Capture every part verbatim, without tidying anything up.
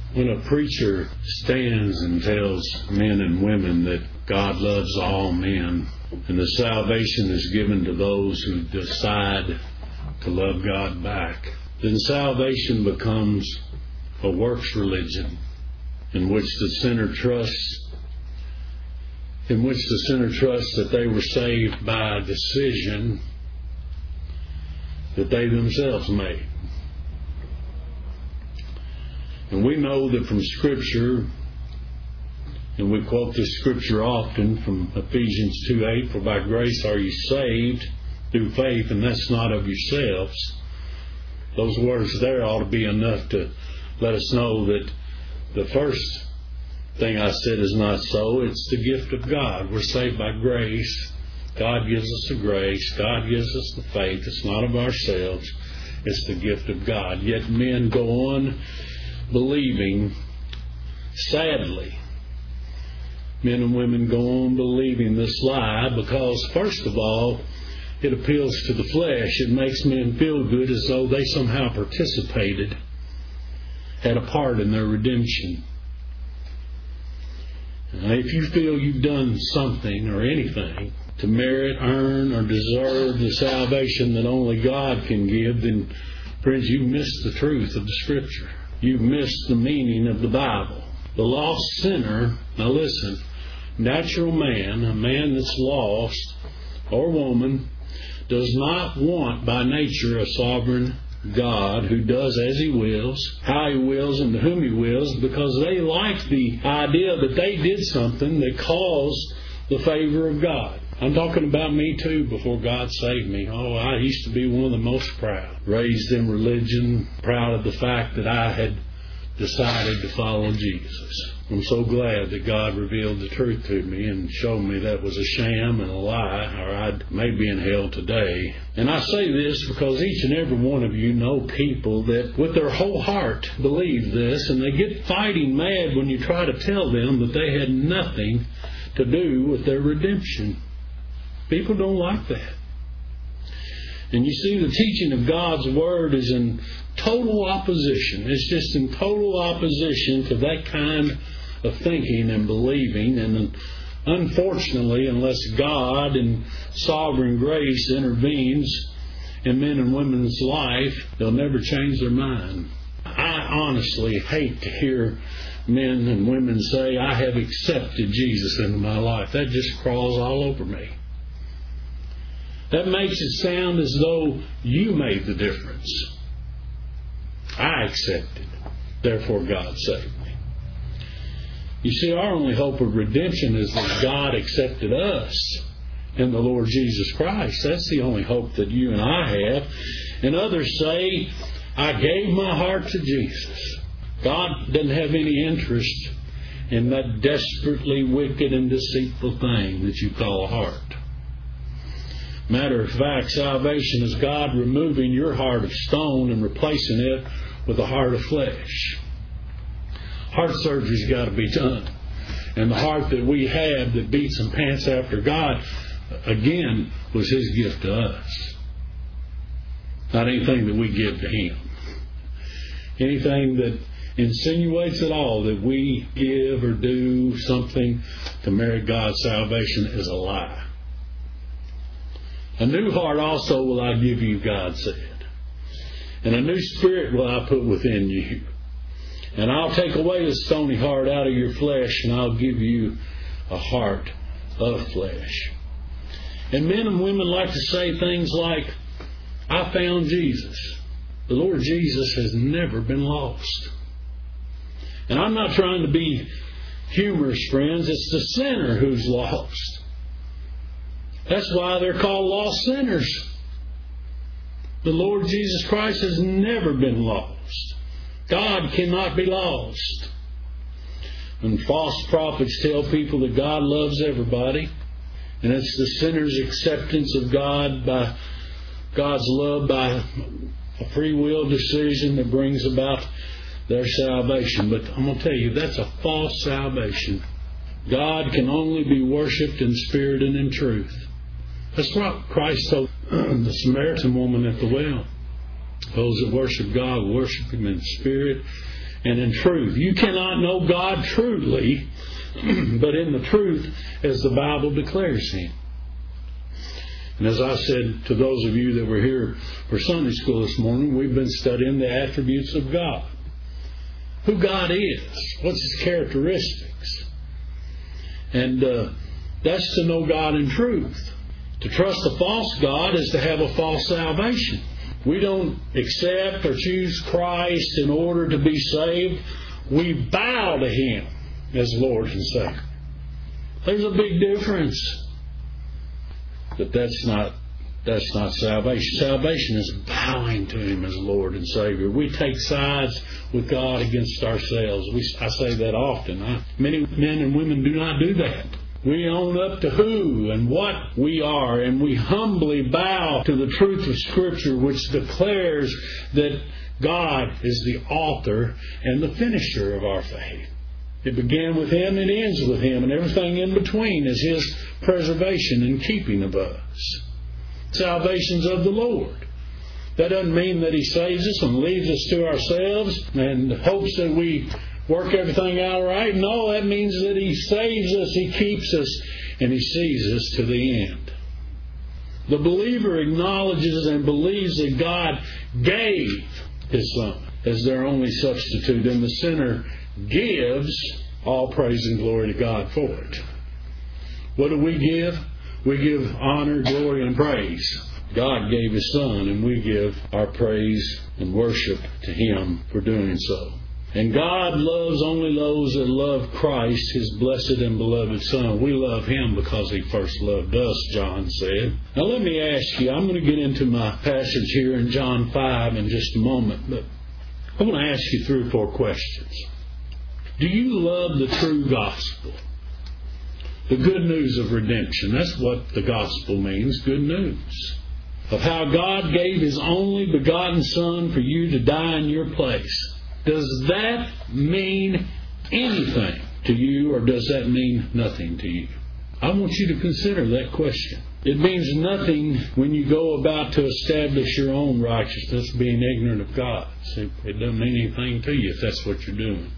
When a preacher stands and tells men and women that God loves all men and the salvation is given to those who decide to love God back, then salvation becomes a works religion in which the sinner trusts in which the sinner trusts that they were saved by a decision that they themselves made. And we know that from Scripture, and we quote this Scripture often from Ephesians two eight, for by grace are you saved through faith, and that's not of yourselves. Those words there ought to be enough to let us know that the first thing I said is not so. It's the gift of God. We're saved by grace. God gives us the grace. God gives us the faith. It's not of ourselves. It's the gift of God. Yet men go on believing, sadly, men and women go on believing this lie because, first of all, it appeals to the flesh. It makes men feel good as though they somehow participated, had a part in their redemption. Now, if you feel you've done something or anything to merit, earn, or deserve the salvation that only God can give, then, friends, you've missed the truth of the Scripture. You've missed the meaning of the Bible. The lost sinner, now listen, natural man, a man that's lost, or woman, does not want by nature a sovereign God who does as He wills, how He wills, and to whom He wills, because they like the idea that they did something that caused the favor of God. I'm talking about me too before God saved me. Oh, I used to be one of the most proud. Raised in religion, proud of the fact that I had decided to follow Jesus. I'm so glad that God revealed the truth to me and showed me that was a sham and a lie, or I'd maybe be in hell today. And I say this because each and every one of you know people that with their whole heart believe this, and they get fighting mad when you try to tell them that they had nothing to do with their redemption. People don't like that. And you see, the teaching of God's Word is in total opposition. It's just in total opposition to that kind of thinking and believing. And unfortunately, unless God in sovereign grace intervenes in men and women's life, they'll never change their mind. I honestly hate to hear men and women say, I have accepted Jesus into my life. That just crawls all over me. That makes it sound as though you made the difference. I accepted. Therefore God saved me. You see, our only hope of redemption is that God accepted us in the Lord Jesus Christ. That's the only hope that you and I have. And others say, I gave my heart to Jesus. God doesn't have any interest in that desperately wicked and deceitful thing that you call a heart. Matter of fact, salvation is God removing your heart of stone and replacing it with a heart of flesh. Heart surgery's got to be done. And the heart that we have that beats and pants after God, again, was His gift to us. Not anything that we give to Him. Anything that insinuates at all that we give or do something to merit God's salvation is a lie. A new heart also will I give you, God said. And a new spirit will I put within you. And I'll take away the stony heart out of your flesh, and I'll give you a heart of flesh. And men and women like to say things like, I found Jesus. The Lord Jesus has never been lost. And I'm not trying to be humorous, friends. It's the sinner who's lost. That's why they're called lost sinners. The Lord Jesus Christ has never been lost. God cannot be lost. And false prophets tell people that God loves everybody, and it's the sinner's acceptance of God by God's love by a free will decision that brings about their salvation. But I'm going to tell you, that's a false salvation. God can only be worshipped in spirit and in truth. That's what Christ told the Samaritan woman at the well. Those that worship God worship Him in spirit and in truth. You cannot know God truly, but in the truth as the Bible declares Him. And as I said to those of you that were here for Sunday school this morning, we've been studying the attributes of God. Who God is. What's His characteristics. And uh, that's to know God in truth. To trust a false God is to have a false salvation. We don't accept or choose Christ in order to be saved. We bow to Him as Lord and Savior. There's a big difference. But that's not that's not salvation. Salvation is bowing to Him as Lord and Savior. We take sides with God against ourselves. We, I say that often. I, many men and women do not do that. We own up to who and what we are, and we humbly bow to the truth of Scripture, which declares that God is the author and the finisher of our faith. It began with Him and ends with Him, and everything in between is His preservation and keeping of us. Salvation's of the Lord. That doesn't mean that He saves us and leaves us to ourselves and hopes that we work everything out right. No, that means that He saves us, He keeps us, and He sees us to the end. The believer acknowledges and believes that God gave His Son as their only substitute, and the sinner gives all praise and glory to God for it. What do we give? We give honor, glory, and praise. God gave His Son, and we give our praise and worship to Him for doing so. And God loves only those that love Christ, His blessed and beloved Son. We love Him because He first loved us, John said. Now let me ask you, I'm going to get into my passage here in John five in just a moment, but I want to ask you three or four questions. Do you love the true gospel? The good news of redemption. That's what the gospel means, good news. Of how God gave His only begotten Son for you to die in your place. Does that mean anything to you, or does that mean nothing to you? I want you to consider that question. It means nothing when you go about to establish your own righteousness, being ignorant of God. See, it doesn't mean anything to you if that's what you're doing.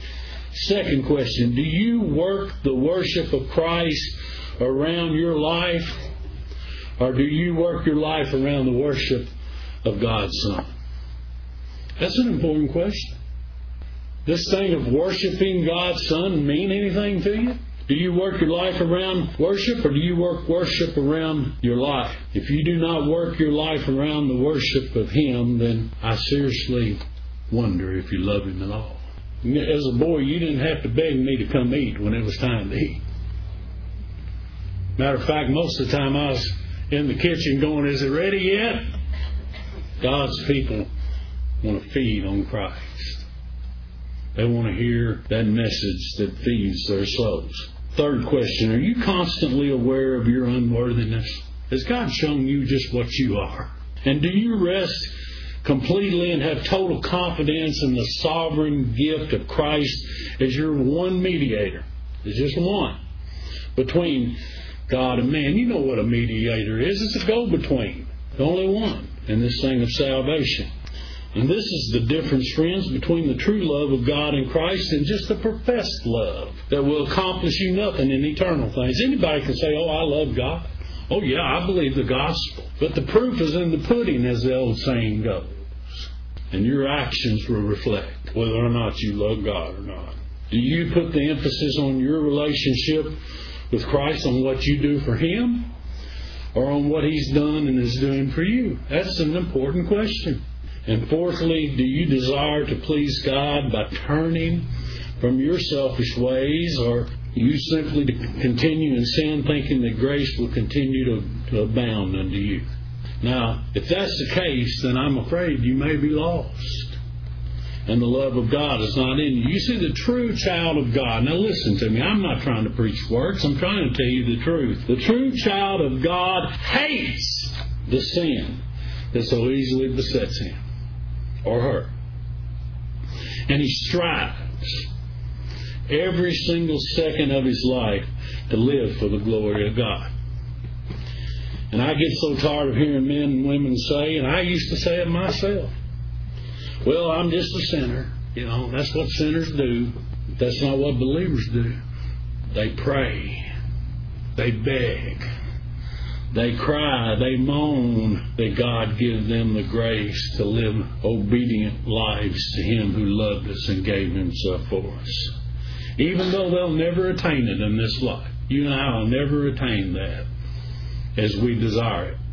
Second question, do you work the worship of Christ around your life, or do you work your life around the worship of God's Son? That's an important question. This thing of worshiping God's Son mean anything to you? Do you work your life around worship, or do you work worship around your life? If you do not work your life around the worship of Him, then I seriously wonder if you love Him at all. As a boy, you didn't have to beg me to come eat when it was time to eat. Matter of fact, most of the time I was in the kitchen going, is it ready yet? God's people want to feed on Christ. They want to hear that message that feeds their souls. Third question, are you constantly aware of your unworthiness? Has God shown you just what you are? And do you rest completely and have total confidence in the sovereign gift of Christ as your one mediator? There's just one between God and man. You know what a mediator is. It's a go-between. The only one in this thing of salvation. And this is the difference, friends, between the true love of God in Christ and just the professed love that will accomplish you nothing in eternal things. Anybody can say, oh, I love God. Oh, yeah, I believe the gospel. But the proof is in the pudding, as the old saying goes. And your actions will reflect whether or not you love God or not. Do you put the emphasis on your relationship with Christ, on what you do for Him, or on what He's done and is doing for you? That's an important question. And fourthly, do you desire to please God by turning from your selfish ways, or you simply to continue in sin thinking that grace will continue to, to abound unto you? Now, if that's the case, then I'm afraid you may be lost. And the love of God is not in you. You see, the true child of God, now listen to me, I'm not trying to preach works, I'm trying to tell you the truth. The true child of God hates the sin that so easily besets him or her. And he strives every single second of his life to live for the glory of God. And I get so tired of hearing men and women say, and I used to say it myself, well, I'm just a sinner, You know, that's what sinners do. That's not what believers do. They pray. They beg. They cry. They moan that God give them the grace to live obedient lives to Him who loved us and gave Himself for us. Even though they'll never attain it in this life. You and I will never attain that as we desire it.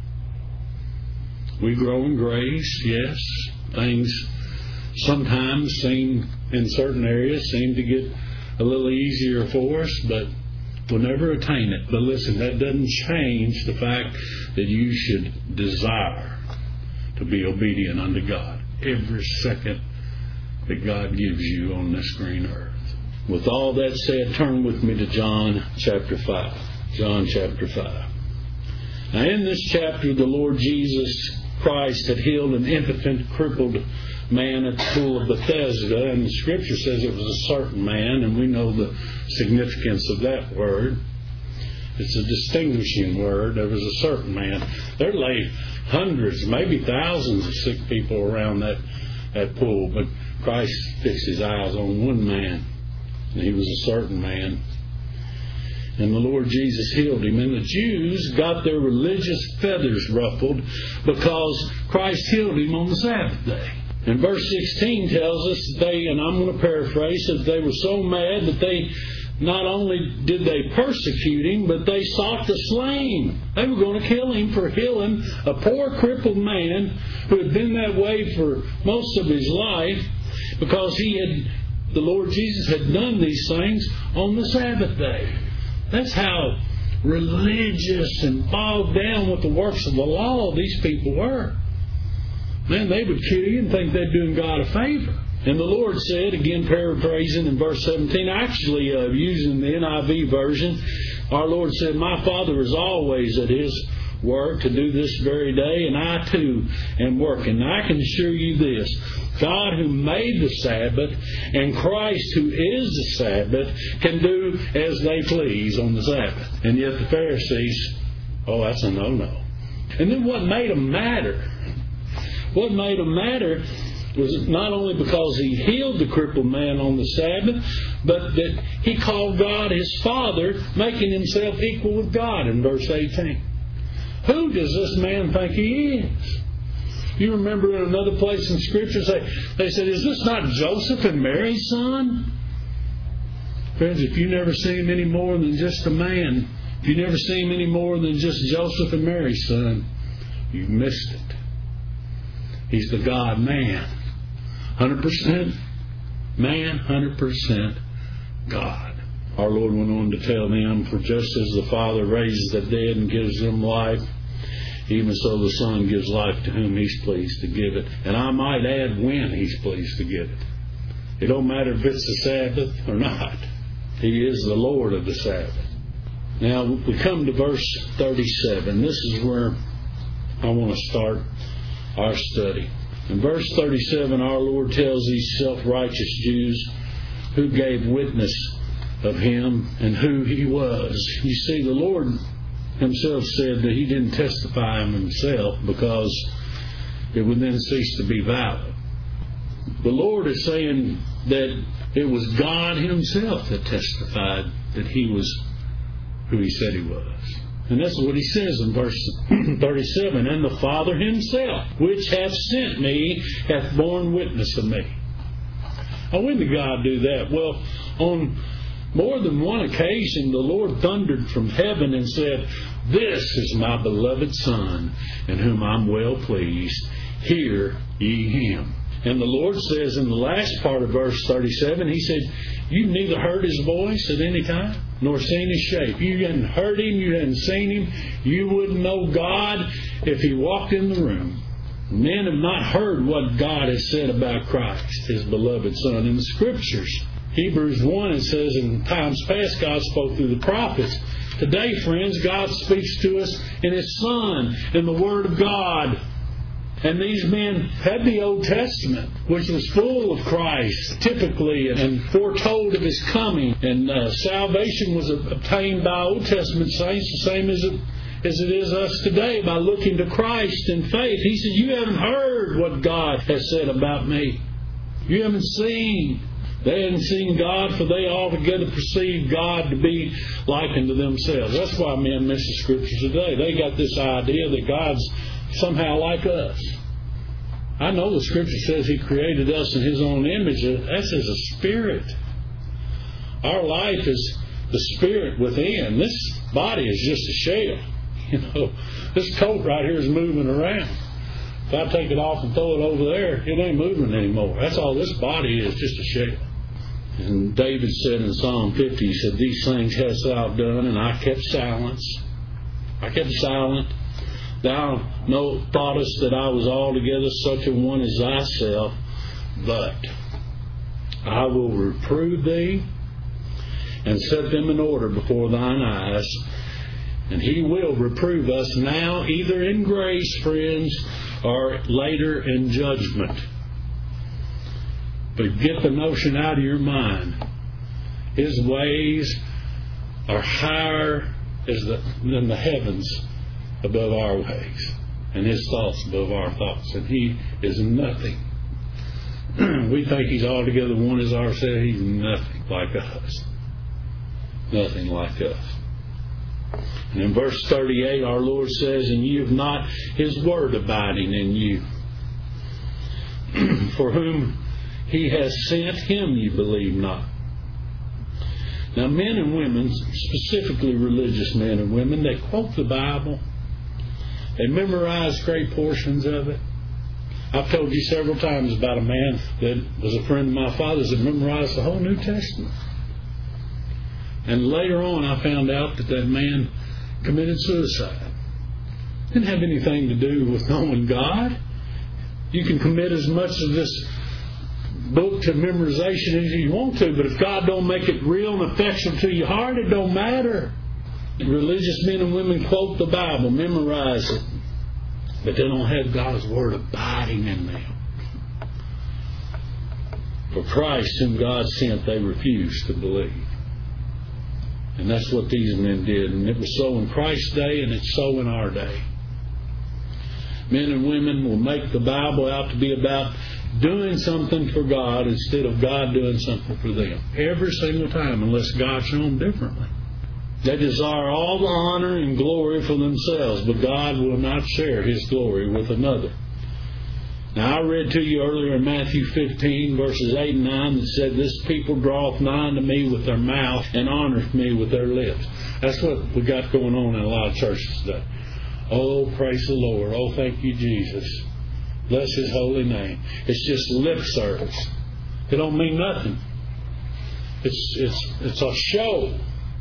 We grow in grace, yes. Things sometimes seem, in certain areas, seem to get a little easier for us, but we'll never attain it. But listen, that doesn't change the fact that you should desire to be obedient unto God every second that God gives you on this green earth. With all that said, turn with me to John chapter five. John chapter five. Now in this chapter, the Lord Jesus Christ had healed an impotent, crippled man at the pool of Bethesda, and the Scripture says it was a certain man, and we know the significance of that word. It's a distinguishing word. There was a certain man. There lay hundreds, maybe thousands of sick people around that, that pool, but Christ fixed His eyes on one man, and he was a certain man. And the Lord Jesus healed him. And the Jews got their religious feathers ruffled because Christ healed him on the Sabbath day. And verse sixteen tells us that they, and I'm going to paraphrase, that they were so mad that they not only did they persecute him, but they sought to slay him. They were going to kill him for healing a poor crippled man who had been that way for most of his life because he had, the Lord Jesus had done these things on the Sabbath day. That's how religious and bogged down with the works of the law these people were. Man, they would kill you and think they're doing God a favor. And the Lord said, again paraphrasing in verse seventeen, actually uh, using the N I V version, our Lord said, "My Father is always at His work to do this very day, and I too am working. And I can assure you this, God who made the Sabbath and Christ who is the Sabbath can do as they please on the Sabbath." And yet the Pharisees, oh, that's a no-no. And then what made them matter? What made them matter was not only because He healed the crippled man on the Sabbath, but that He called God His Father, making Himself equal with God in verse eighteen. Who does this man think he is? You remember in another place in Scripture, they, they said, "Is this not Joseph and Mary's son?" Friends, if you never see him any more than just a man, if you never see him any more than just Joseph and Mary's son, you've missed it. He's the God-man. one hundred percent man, one hundred percent God. Our Lord went on to tell them, "For just as the Father raises the dead and gives them life, even so the Son gives life to whom He's pleased to give it." And I might add, when He's pleased to give it. It don't matter if it's the Sabbath or not. He is the Lord of the Sabbath. Now we come to verse thirty-seven. This is where I want to start our study. In verse thirty-seven, our Lord tells these self-righteous Jews who gave witness of Him and who He was. You see, the Lord Himself said that He didn't testify of Himself because it would then cease to be valid. The Lord is saying that it was God Himself that testified that He was who He said He was. And that's what He says in verse thirty-seven. "And the Father Himself, which hath sent me, hath borne witness of me." Now, when did God do that? Well, on more than one occasion, the Lord thundered from heaven and said, "This is my beloved Son, in whom I'm well pleased. Hear ye Him." And the Lord says in the last part of verse thirty-seven, He said, "You've neither heard His voice at any time, nor seen His shape." You hadn't heard Him, you hadn't seen Him. You wouldn't know God if He walked in the room. Men have not heard what God has said about Christ, His beloved Son, in the Scriptures. Hebrews one, it says, "In times past God spoke through the prophets." Today, friends, God speaks to us in His Son, in the Word of God. And these men had the Old Testament, which was full of Christ, typically, and foretold of His coming. And uh, salvation was obtained by Old Testament saints, the same as it, as it is us today, by looking to Christ in faith. He said, "You haven't heard what God has said about me." You haven't seen. They haven't seen God, for they altogether perceive God to be likened to themselves. That's why men miss the Scriptures today. They got this idea that God's somehow like us. I know the Scripture says He created us in His own image. That's as a spirit. Our life is the spirit within. This body is just a shell. You know, this coat right here is moving around. If I take it off and throw it over there, it ain't moving anymore. That's all this body is, just a shell. And David said in Psalm fifty, he said, "These things hast thou done, and I kept silence." I kept silent. "Thou know, thoughtest that I was altogether such a one as thyself, but I will reprove thee and set them in order before thine eyes." And He will reprove us now, either in grace, friends, or later in judgment. But get the notion out of your mind. His ways are higher as the, than the heavens above our ways, and His thoughts above our thoughts. And He is nothing. We think He's altogether one as ourselves. He's nothing like us. Nothing like us. And in verse thirty-eight, our Lord says, "And ye have not His word abiding in you. For whom He has sent, Him ye believe not." Now, men and women, specifically religious men and women, they quote the Bible. They memorize great portions of it. I've told you several times about a man that was a friend of my father's that memorized the whole New Testament. And later on, I found out that that man committed suicide. It didn't have anything to do with knowing God. You can commit as much of this book to memorization as you want to, but if God don't make it real and effective to your heart, it don't matter. Religious men and women quote the Bible, memorize it, but they don't have God's Word abiding in them. For Christ, whom God sent, they refused to believe. And that's what these men did. And it was so in Christ's day, and it's so in our day. Men and women will make the Bible out to be about doing something for God instead of God doing something for them. Every single time, unless God shows them differently. They desire all the honor and glory for themselves, but God will not share His glory with another. Now, I read to you earlier in Matthew fifteen, verses eight and nine, that said, "This people draweth nigh unto me with their mouth, and honoreth me with their lips." That's what we got going on in a lot of churches today. Oh, praise the Lord. Oh, thank you, Jesus. Bless His holy name. It's just lip service. It don't mean nothing. It's it's it's a show.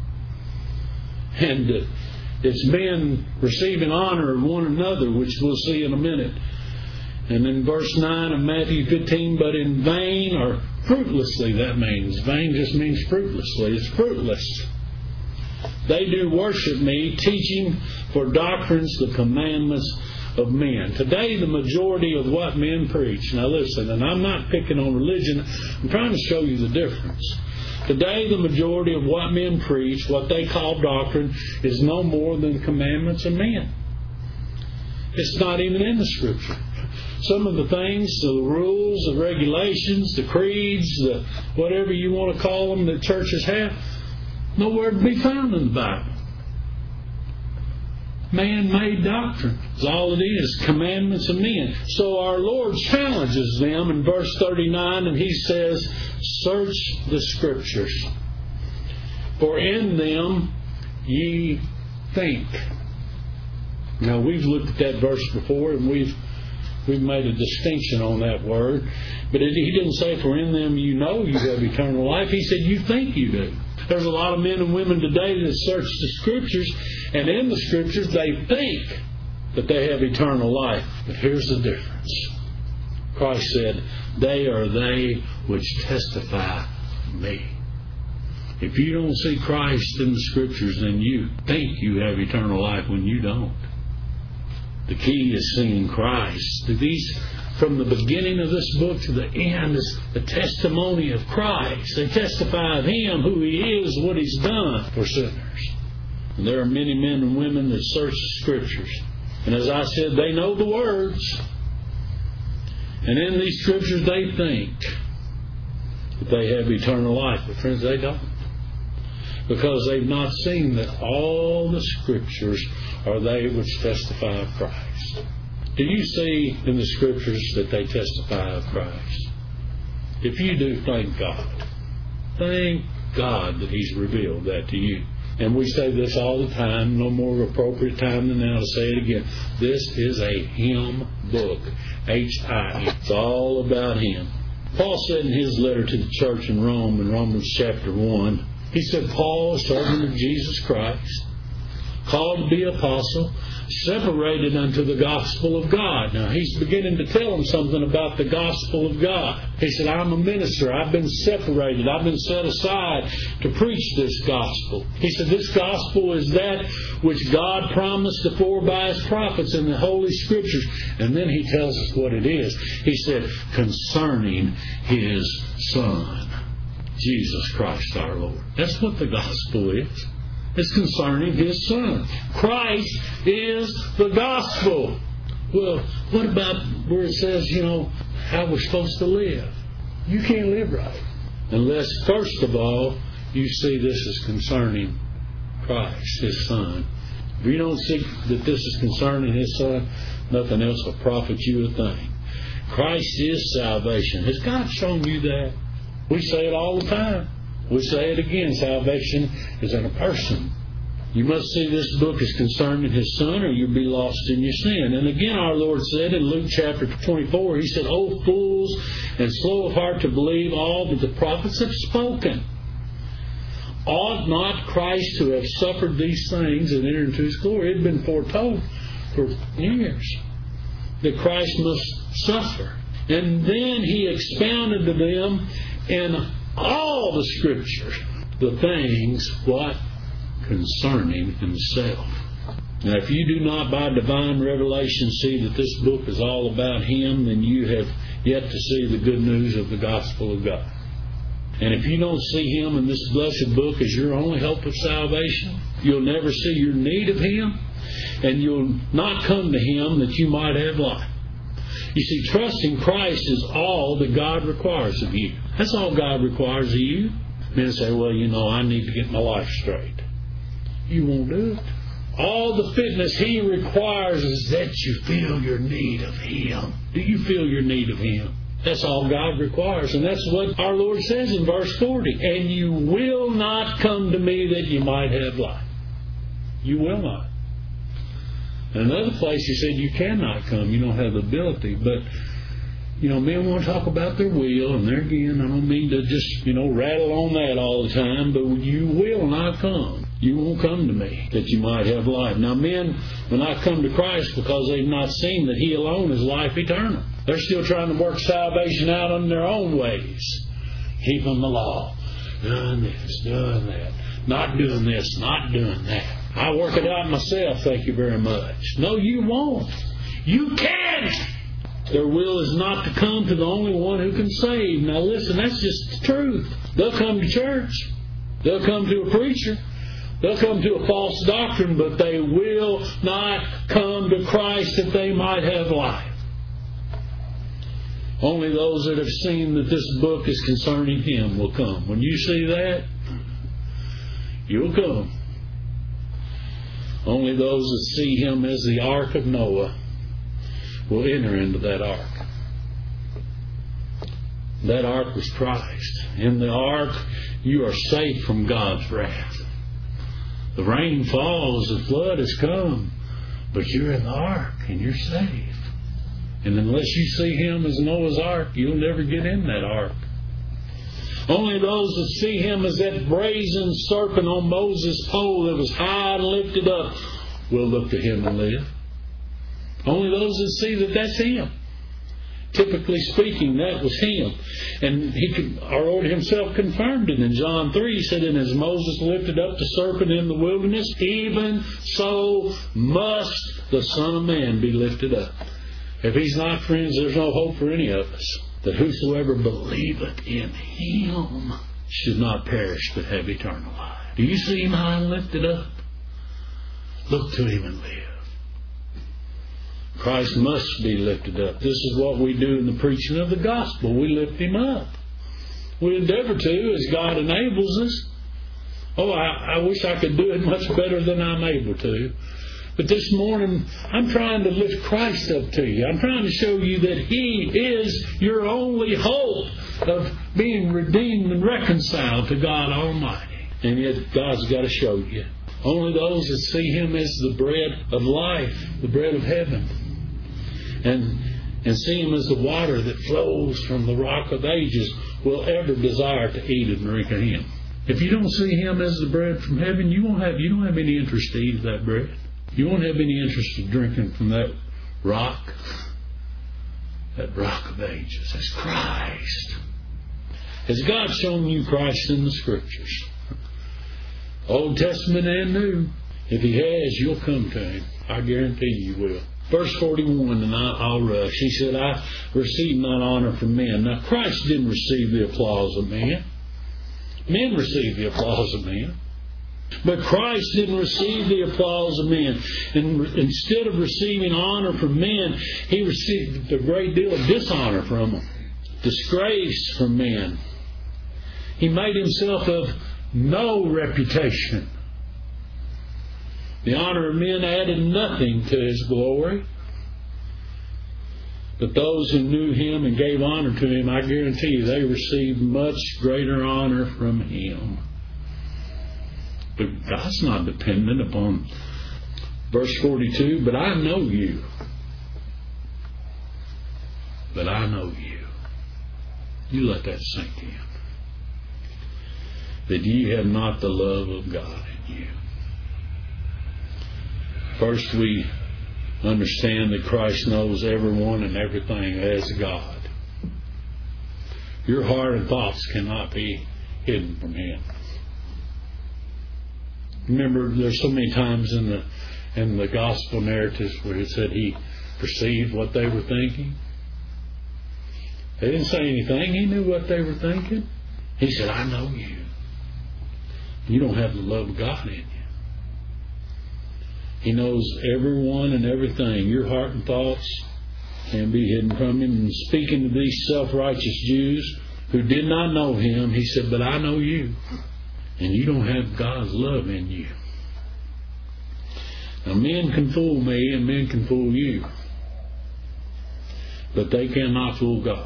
And uh, it's men receiving honor of one another, which we'll see in a minute. And in verse nine of Matthew fifteen, "But in vain," or fruitlessly, that means. Vain just means fruitlessly. It's fruitless. "They do worship me, teaching for doctrines the commandments of men." Today, the majority of what men preach. Now listen, and I'm not picking on religion. I'm trying to show you the difference. Today, the majority of what men preach, what they call doctrine, is no more than commandments of men. It's not even in the Scripture. Some of the things, the rules, the regulations, the creeds, the whatever you want to call them that churches have, nowhere to be found in the Bible. Man-made doctrine is all it is, commandments of men. So our Lord challenges them in verse thirty-nine, and He says, "Search the Scriptures, for in them ye think." Now, we've looked at that verse before, and we've We've made a distinction on that word. But it, He didn't say, "For in them you know you have eternal life." He said, "You think you do." There's a lot of men and women today that search the Scriptures, and in the Scriptures they think that they have eternal life. But here's the difference. Christ said, "They are they which testify of me." If you don't see Christ in the Scriptures, then you think you have eternal life when you don't. The key is seeing Christ. These, from the beginning of this book to the end, is the testimony of Christ. They testify of Him, who He is, what He's done for sinners. And there are many men and women that search the Scriptures. And as I said, they know the words. And in these Scriptures they think. that they have eternal life. But friends, they don't. Because they've not seen that all the Scriptures are they which testify of Christ. Do you see in the Scriptures that they testify of Christ? If you do, thank God. Thank God that He's revealed that to you. And we say this all the time, no more appropriate time than now to say it again. This is a hymn book. H I M. It's all about Him. Paul said in his letter to the church in Rome, in Romans chapter one, he said, Paul, a servant of Jesus Christ, called to be apostle, separated unto the gospel of God. Now, he's beginning to tell them something about the gospel of God. He said, I'm a minister. I've been separated. I've been set aside to preach this gospel. He said, this gospel is that which God promised afore by His prophets in the Holy Scriptures. And then he tells us what it is. He said, concerning His Son, Jesus Christ our Lord. That's what the gospel is. It's concerning His Son. Christ is the gospel. Well, what about where it says, you know, how we're supposed to live? You can't live right unless, first of all, you see this is concerning Christ, His Son. If you don't see that this is concerning His Son, nothing else will profit you a thing. Christ is salvation. Has God shown you that? We say it all the time. We say it again. Salvation is in a person. You must see this book as concerning His Son, or you'll be lost in your sin. And again, our Lord said in Luke chapter twenty-four, He said, O fools, and slow of heart to believe all that the prophets have spoken. Ought not Christ to have suffered these things and entered into His glory? It had been foretold for years that Christ must suffer. And then He expounded to them in all the Scriptures the things, what? Concerning Himself. Now, if you do not by divine revelation see that this book is all about Him, then you have yet to see the good news of the gospel of God. And if you don't see Him in this blessed book as your only hope of salvation, you'll never see your need of Him, and you'll not come to Him that you might have life. You see, trusting Christ is all that God requires of you. That's all God requires of you. Men say, well, you know, I need to get my life straight. You won't do it. All the fitness He requires is that you feel your need of Him. Do you feel your need of Him? That's all God requires. And that's what our Lord says in verse forty. And you will not come to me that you might have life. You will not. In another place He said you cannot come. You don't have the ability. But, you know, men want to talk about their will. And there again, I don't mean to just, you know, rattle on that all the time. But you will not come. You won't come to me that you might have life. Now, men will not come to Christ because they've not seen that He alone is life eternal. They're still trying to work salvation out in their own ways. Keeping the law. Doing this, doing that. Not doing this, not doing that. I work it out myself, thank you very much. No, you won't. You can't. Their will is not to come to the only one who can save. Now listen, that's just the truth. They'll come to church. They'll come to a preacher. They'll come to a false doctrine, but they will not come to Christ that they might have life. Only those that have seen that this book is concerning Him will come. When you see that, you'll come. Only those that see Him as the ark of Noah will enter into that ark. That ark was Christ. In the ark, you are safe from God's wrath. The rain falls, the flood has come, but you're in the ark and you're safe. And unless you see Him as Noah's ark, you'll never get in that ark. Only those that see Him as that brazen serpent on Moses' pole that was high and lifted up will look to Him and live. Only those that see that that's Him. Typically speaking, that was Him. And he, our Lord Himself confirmed it in John three. He said, and as Moses lifted up the serpent in the wilderness, even so must the Son of Man be lifted up. If He's not, friends, there's no hope for any of us. That whosoever believeth in Him should not perish but have eternal life. Do you see Him high and lifted up? Look to Him and live. Christ must be lifted up. This is what we do in the preaching of the gospel. We lift Him up. We endeavor to as God enables us. Oh, I, I wish I could do it much better than I'm able to. But this morning, I'm trying to lift Christ up to you. I'm trying to show you that He is your only hope of being redeemed and reconciled to God Almighty. And yet, God's got to show you. Only those that see Him as the bread of life, the bread of heaven, and, and see Him as the water that flows from the rock of ages will ever desire to eat and drink of Him. If you don't see Him as the bread from heaven, you won't have you don't have any interest to eat that bread. You won't have any interest in drinking from that rock, that rock of ages. That's Christ. Has God shown you Christ in the Scriptures? Old Testament and New. If He has, you'll come to Him. I guarantee you will. Verse forty-one, and I'll rush. He said, I receive not honor from men. Now, Christ didn't receive the applause of man. Men receive the applause of men. But Christ didn't receive the applause of men. And instead of receiving honor from men, He received a great deal of dishonor from them. Disgrace from men. He made Himself of no reputation. The honor of men added nothing to His glory. But those who knew Him and gave honor to Him, I guarantee you, they received much greater honor from Him. But God's not dependent upon verse forty-two, but I know you. But I know you. You let that sink in. That ye have not the love of God in you. First, we understand that Christ knows everyone and everything as God. Your heart and thoughts cannot be hidden from Him. Remember, there's so many times in the in the gospel narratives where it said He perceived what they were thinking. They didn't say anything. He knew what they were thinking. He said, I know you. You don't have the love of God in you. He knows everyone and everything. Your heart and thoughts can't be hidden from Him. And speaking to these self-righteous Jews who did not know Him, He said, but I know you. And you don't have God's love in you. Now, men can fool me and men can fool you. But they cannot fool God.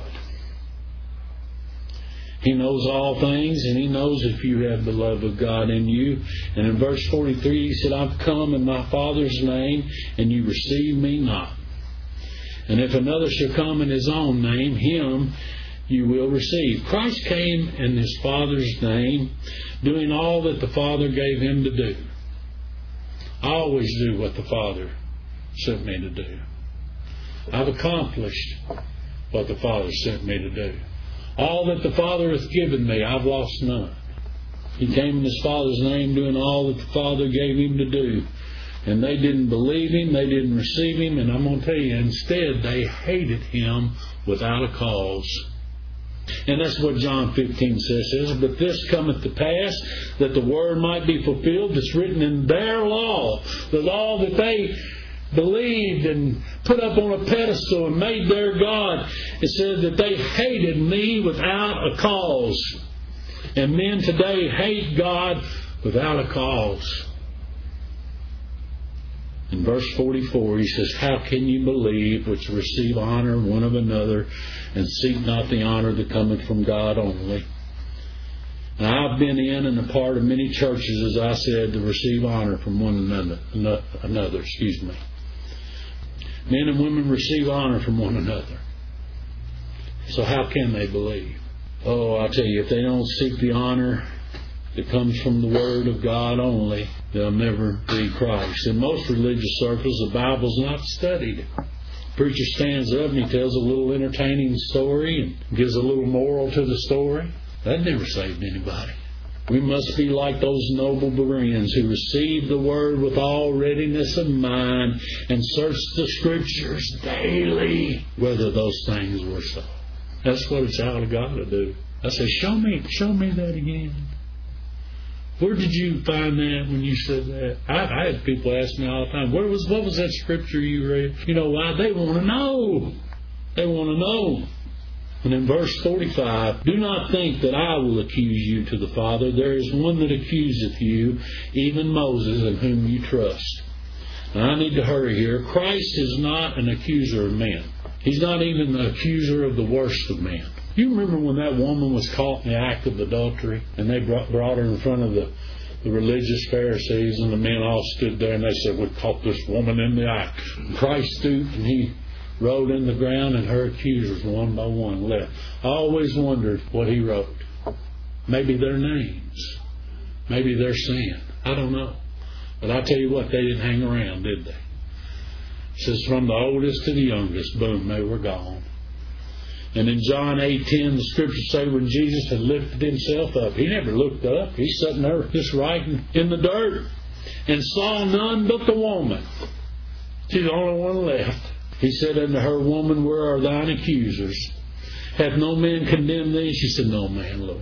He knows all things, and He knows if you have the love of God in you. And in verse forty-three, He said, I've come in my Father's name, and you receive me not. And if another shall come in his own name, him you will receive. Christ came in His Father's name, doing all that the Father gave Him to do. I always do what the Father sent me to do. I've accomplished what the Father sent me to do. All that the Father hath given me, I've lost none. He came in His Father's name doing all that the Father gave Him to do. And they didn't believe Him, they didn't receive Him, and I'm going to tell you, instead they hated Him without a cause. And that's what John fifteen says, but this cometh to pass, that the word might be fulfilled that's written in their law, the law that they believed and put up on a pedestal and made their God. It said that they hated me without a cause. And men today hate God without a cause. In verse forty-four, He says, how can you believe which receive honor one of another, and seek not the honor that cometh from God only? Now, I've been in and a part of many churches, as I said, to receive honor from one another. Another, excuse me. Men and women receive honor from one another. So how can they believe? Oh, I'll tell you, if they don't seek the honor that comes from the Word of God only, they'll never be Christ. In most religious circles, the Bible's not studied. The preacher stands up and he tells a little entertaining story and gives a little moral to the story. That never saved anybody. We must be like those noble Bereans who received the Word with all readiness of mind and searched the Scriptures daily whether those things were so. That's what a child of God to do. I say, show me, show me that again. Where did you find that when you said that? I, I had people ask me all the time, where was what was that scripture you read? You know why? They want to know. They want to know. And in verse forty-five, do not think that I will accuse you to the Father. There is one that accuseth you, even Moses, in whom you trust. Now I need to hurry here. Christ is not an accuser of men. He's not even the accuser of the worst of men. You remember when that woman was caught in the act of adultery, and they brought, brought her in front of the, the religious Pharisees, and the men all stood there, and they said, we caught this woman in the act. And Christ stooped, and he wrote in the ground, and her accusers, one by one, left. I always wondered what he wrote. Maybe their names. Maybe their sin. I don't know. But I tell you what, they didn't hang around, did they? It says from the oldest to the youngest, boom, they were gone. And in John eight ten, the scriptures say when Jesus had lifted himself up, he never looked up. He's sitting there just writing in the dirt and saw none but the woman. She's the only one left. He said unto her, Woman, where are thine accusers? Hath no man condemned thee? She said, No man, Lord.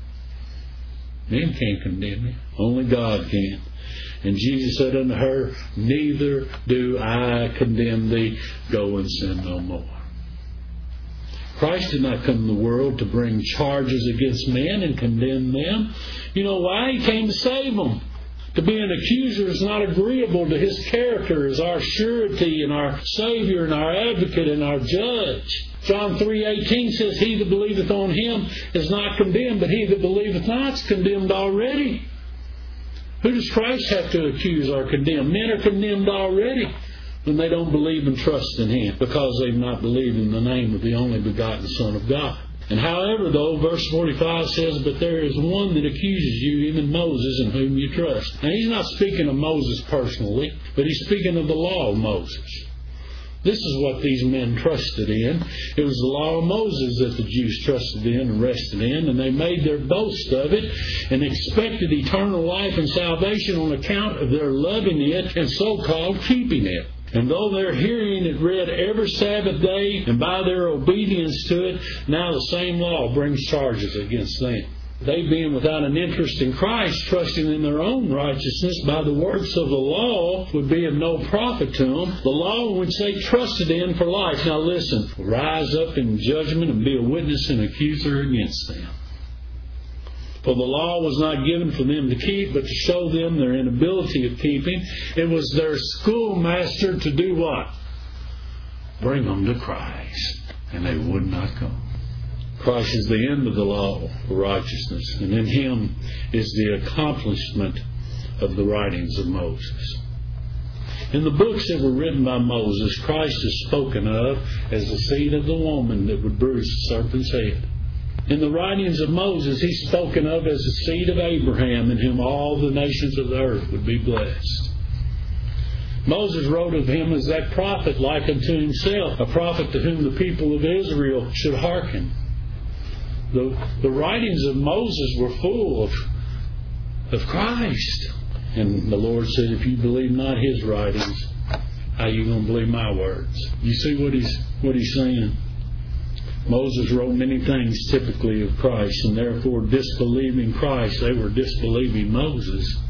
Men can't condemn you. Only God can. And Jesus said unto her, Neither do I condemn thee. Go and sin no more. Christ did not come to the world to bring charges against men and condemn them. You know why? He came to save them. To be an accuser is not agreeable to His character as our surety and our Savior and our advocate and our judge. John three eighteen says, He that believeth on Him is not condemned, but he that believeth not is condemned already. Who does Christ have to accuse or condemn? Men are condemned already when they don't believe and trust in Him, because they've not believed in the name of the only begotten Son of God. And however, though, verse forty-five says, But there is one that accuses you, even Moses, in whom you trust. Now, he's not speaking of Moses personally, but he's speaking of the law of Moses. This is what these men trusted in. It was the law of Moses that the Jews trusted in and rested in, and they made their boast of it and expected eternal life and salvation on account of their loving it and so-called keeping it. And though they're hearing it read every Sabbath day, and by their obedience to it, now the same law brings charges against them. They, being without an interest in Christ, trusting in their own righteousness by the works of the law, would be of no profit to them. The law which they trusted in for life, now listen, will rise up in judgment and be a witness and accuser against them. For the law was not given for them to keep, but to show them their inability of keeping. It was their schoolmaster to do what? Bring them to Christ. And they would not come. Christ is the end of the law for righteousness, and in Him is the accomplishment of the writings of Moses. In the books that were written by Moses, Christ is spoken of as the seed of the woman that would bruise the serpent's head. In the writings of Moses, He's spoken of as the seed of Abraham, in whom all the nations of the earth would be blessed. Moses wrote of Him as that prophet like unto himself, a prophet to whom the people of Israel should hearken. The, the writings of Moses were full of, of Christ. And the Lord said, if you believe not His writings, how are you going to believe my words? You see what he's, what he's saying? Moses wrote many things typically of Christ, and therefore disbelieving Christ, they were disbelieving Moses.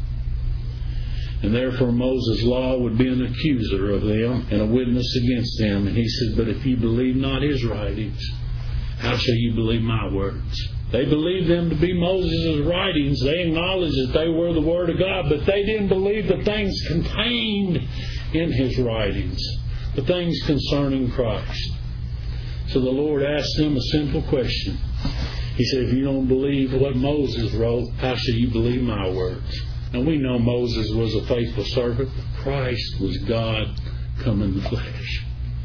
And therefore Moses' law would be an accuser of them and a witness against them. And he said, but if you believe not His writings, how shall you believe my words? They believed them to be Moses' writings. They acknowledged that they were the Word of God, but they didn't believe the things contained in His writings, the things concerning Christ. So the Lord asked them a simple question. He said, if you don't believe what Moses wrote, how shall you believe my words? Now we know Moses was a faithful servant, but Christ was God come in the flesh.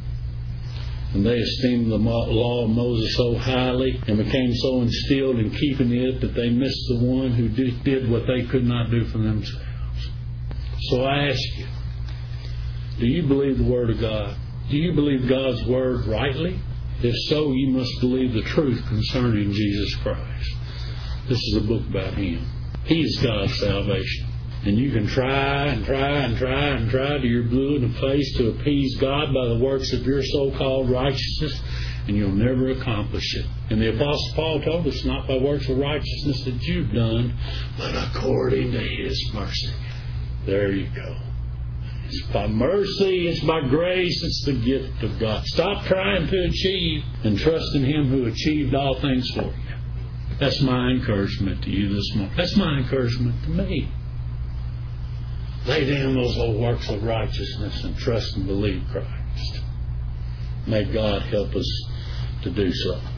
And they esteemed the law of Moses so highly and became so instilled in keeping it that they missed the one who did what they could not do for themselves. So I ask you, do you believe the Word of God? Do you believe God's Word rightly? If so, you must believe the truth concerning Jesus Christ. This is a book about Him. He is God's salvation. And you can try and try and try and try to your blue in the face to appease God by the works of your so-called righteousness, and you'll never accomplish it. And the Apostle Paul told us, not by works of righteousness that you've done, but according to His mercy. There you go. It's by mercy, it's by grace, it's the gift of God. Stop trying to achieve and trust in Him who achieved all things for you. That's my encouragement to you this morning. That's my encouragement to me. Lay down those old works of righteousness and trust and believe Christ. May God help us to do so.